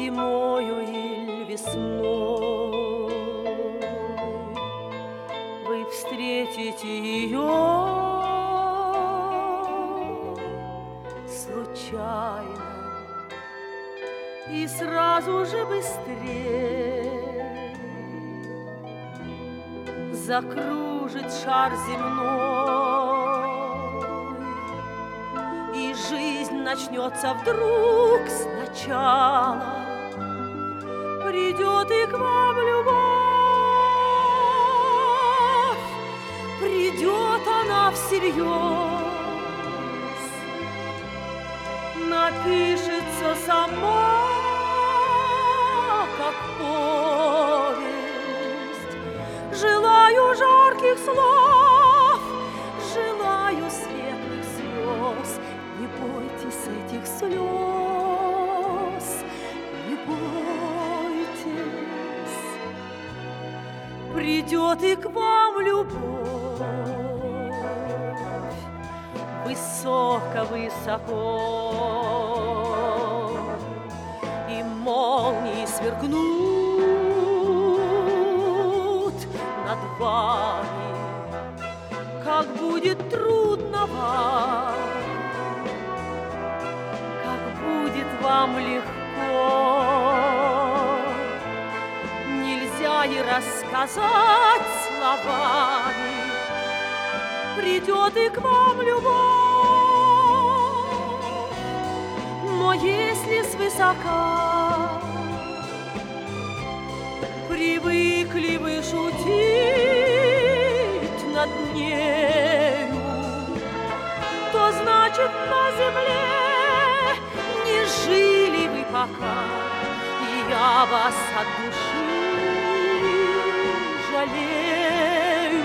зимою или весной вы встретите ее случайно и сразу же быстрее закружит шар земной, и жизнь начнется вдруг сначала. Придет и к вам любовь, придет она всерьез, напишется сама, как повесть. Желаю жарких слов, желаю светлых слез. Не бойтесь этих слез, не бойтесь. Придет и к вам любовь, высоко-высоко, и молнии сверкнут над вами. Как будет трудно вам, как будет вам легко, нельзя и рассказать словами. Придет и к вам любовь, но если свысока привыкли вы шутить над нею, то значит на земле не жили вы пока, и я вас от души жалею.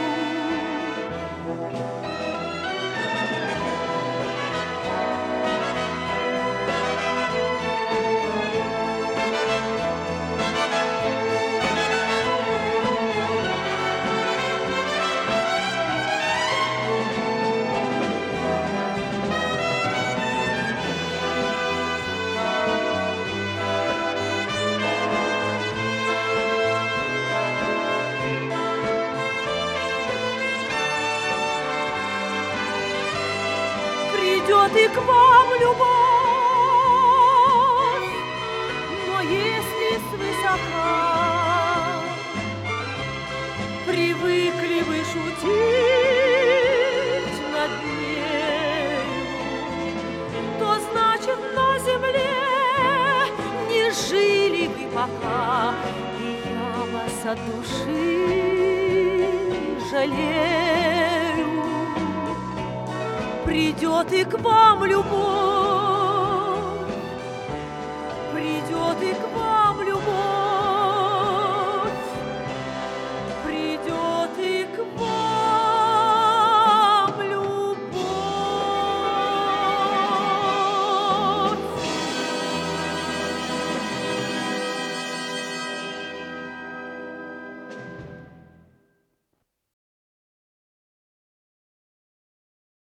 Придет и к вам любовь, но если свысока привыкли вы шутить над нею, то значит на земле не жили вы пока, и я вас от души жалею. Придет и к вам любовь,